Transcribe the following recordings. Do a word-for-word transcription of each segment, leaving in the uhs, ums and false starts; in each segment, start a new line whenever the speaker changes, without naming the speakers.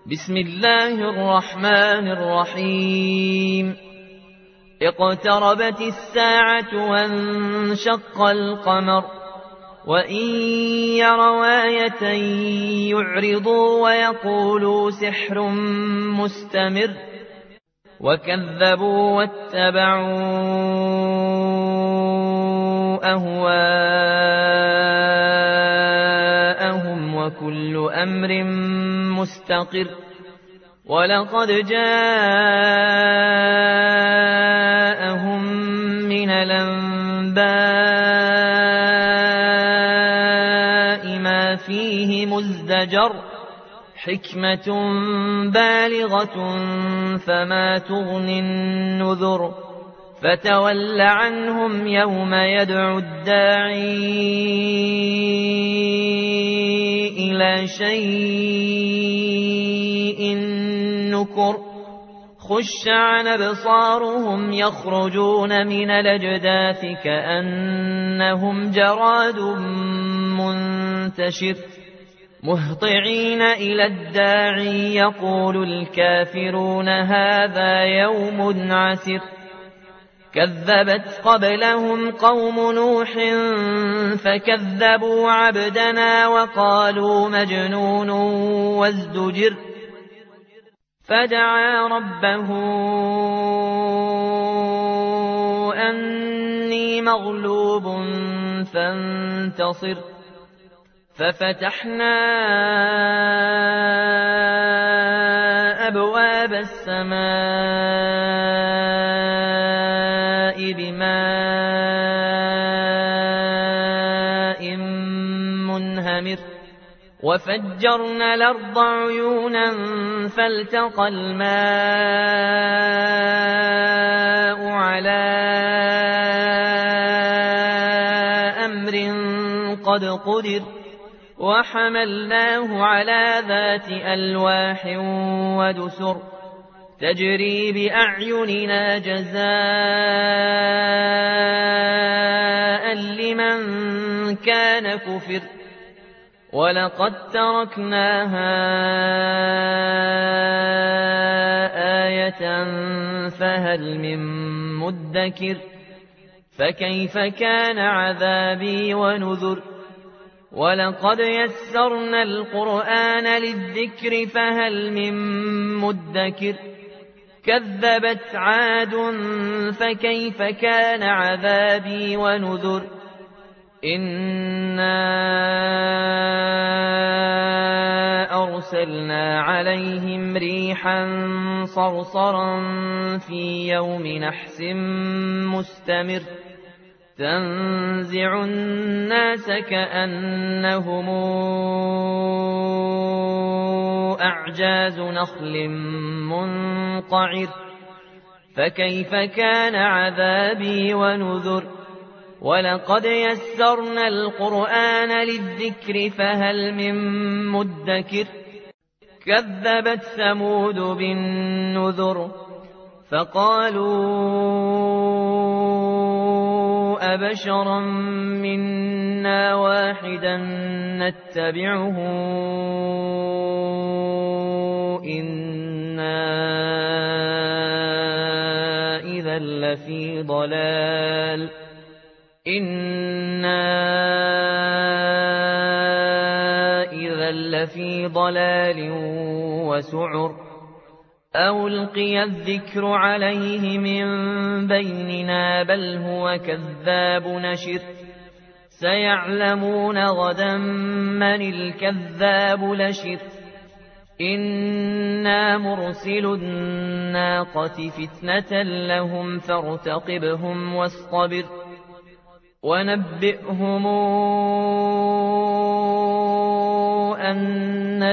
بسم الله الرحمن الرحيم اقتربت الساعة وانشق القمر وإن يروا آية يعرضوا ويقولوا سحر مستمر وكذبوا واتبعوا أهواءهم وكل أمر مستقر ولقد جاءهم من الأنباء ما فيه مزدجر حكمة بالغة فما تغني النذر فتول عنهم يوم يدعو الداعي إلى شيء نكر خش عن أبصارهم يخرجون من الأجداث كأنهم جراد منتشر مهطعين إلى الداعي يقول الكافرون هذا يوم عسر كذبت قبلهم قوم نوح فكذبوا عبدنا وقالوا مجنون وازدجر فدعا ربه أني مغلوب فانتصر ففتحنا أبواب السماء بماء منهمر وفجرنا الأرض عيونا فالتقى الماء على أمر قد قدر وحملناه على ذات ألواح ودسر تجري بأعيننا جزاء لمن كان كفر ولقد تركناها آية فهل من مدكر فكيف كان عذابي ونذر ولقد يسرنا القرآن للذكر فهل من مدكر كذبت عاد فكيف كان عذابي ونذر إنا أرسلنا عليهم ريحا صرصرا في يوم نحس مستمر تنزع الناس كأنهم أعجاز نخل منقعر فكيف كان عذابي ونذر ولقد يسرنا القرآن للذكر فهل من مدكر كذبت ثمود بالنذر فقالوا أبشرا منا واحدا نتبعه إنا إذا لفي ضلال إنا إذا لفي ضلال وسعر أو ألقي الذكر عليه من بيننا بل هو كذاب نشر سيعلمون غدا من الكذاب لشر إنا مرسل الناقة فتنة لهم فارتقبهم واصطبر ونبئهم أن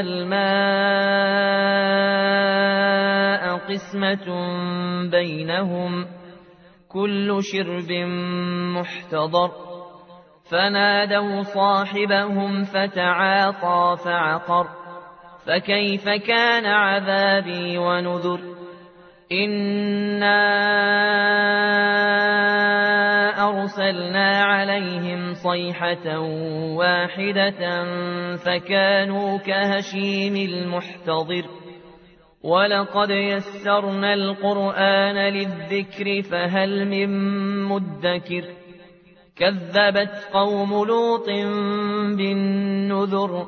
الماء قسمة بينهم كل شرب محتضر فنادوا صاحبهم فتعاطى فعقر فكيف كان عذابي ونذر إنا أرسلنا عليهم صيحة واحدة فكانوا كهشيم المحتضر ولقد يسرنا القرآن للذكر فهل من مدكر كذبت قوم لوط بالنذر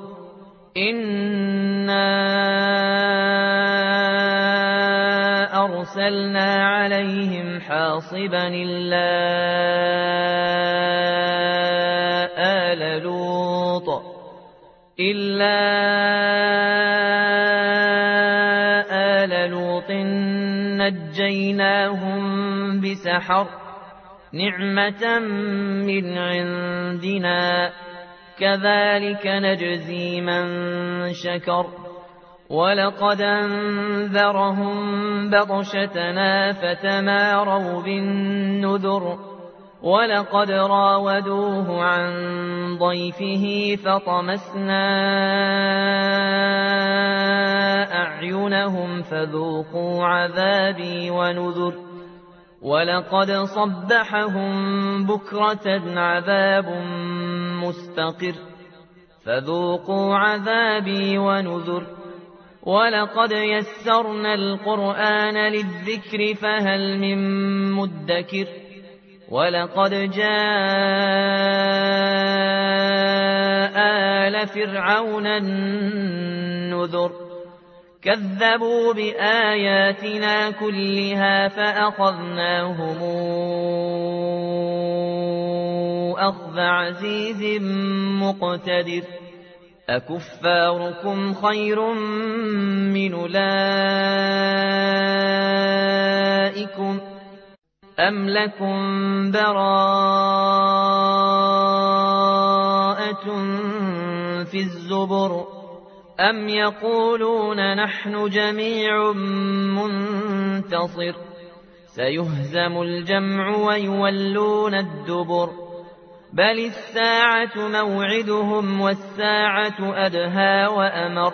إنا أرسلنا عليهم حاصبا إلا آل لوط إلا آل لوط نجيناهم بسحر نعمة من عندنا كذلك نجزي من شكر ولقد أنذرهم بطشتنا فتماروا بالنذر ولقد راودوه عن ضيفه فطمسنا أعينهم فذوقوا عذابي ونذر ولقد صبحهم بكرة عذاب مستقر فذوقوا عذابي ونذر ولقد يسرنا القرآن للذكر فهل من مدكر ولقد جاء آل فرعون النذر كذبوا بآياتنا كلها فأخذناهم أخذ عزيز مقتدر أكفاركم خير من أولئكم أم لكم براءة في الزبر أم يقولون نحن جميع منتصر سيهزم الجمع ويولون الدبر بل الساعة موعدهم والساعة أدهى وأمر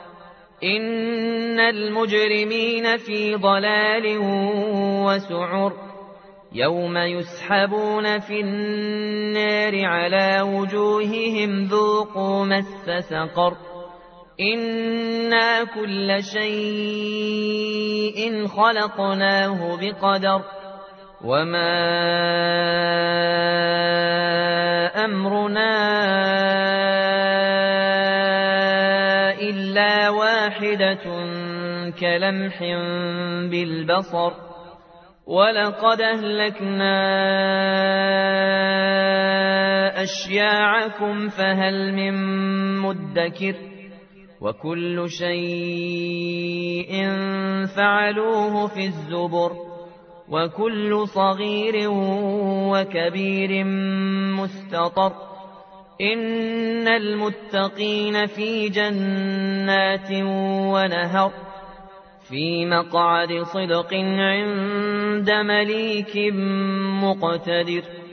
إن المجرمين في ضلال وسعر يوم يسحبون في النار على وجوههم ذوقوا مس سقر إنا كل شيء خلقناه بقدر وما أمرنا إلا واحدة كلمح بالبصر ولقد أهلكنا أشياعكم فهل من مدكر وكل شيء فعلوه في الزبر وكل صغير وكبير مستطر إن المتقين في جنات ونهر في مقعد صدق عند مليك مقتدر